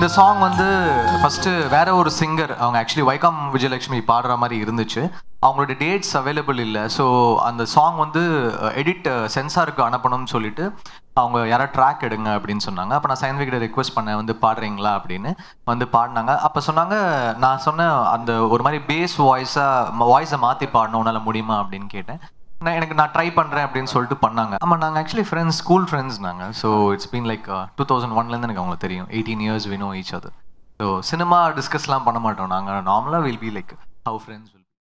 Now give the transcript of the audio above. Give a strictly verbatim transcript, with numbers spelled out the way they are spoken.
இந்த சாங் வந்து ஃபஸ்ட்டு வேற ஒரு சிங்கர் அவங்க ஆக்சுவலி வைக்கம் விஜயலட்சுமி பாடுற மாதிரி இருந்துச்சு. அவங்களோட டேட்ஸ் அவைலபிள் இல்லை. ஸோ அந்த சாங் வந்து எடிட் சென்சாருக்கு அனுப்பணும்னு சொல்லிட்டு அவங்க யாரோ ட்ராக் எடுங்க அப்படின்னு சொன்னாங்க. அப்போ நான் சயின்விகிட்ட ரெக்வஸ்ட் பண்ணேன், வந்து பாடுறீங்களா அப்படின்னு. வந்து பாடினாங்க. அப்போ சொன்னாங்க, நான் சொன்னேன் அந்த ஒரு மாதிரி பேஸ் வாய்ஸாக வாய்ஸை மாற்றி பாடணும், உன்னால் முடியுமா அப்படின்னு கேட்டேன். நான் எனக்கு நான் ட்ரை பண்ணுறேன் அப்படின்னு சொல்லிட்டு பண்ணாங்க. ஆமாம், நாங்கள் ஆக்சுவலி ஃப்ரெண்ட்ஸ், ஸ்கூல் ஃப்ரெண்ட்ஸ் நாங்கள். So it's been like two thousand ஒன்லேருந்து எனக்கு அவங்களுக்கு தெரியும். Eighteen years we know each other. So cinema டிஸ்கஸ்லாம் பண்ண மாட்டோம் நாங்கள். நார்மலாக will be like how friends.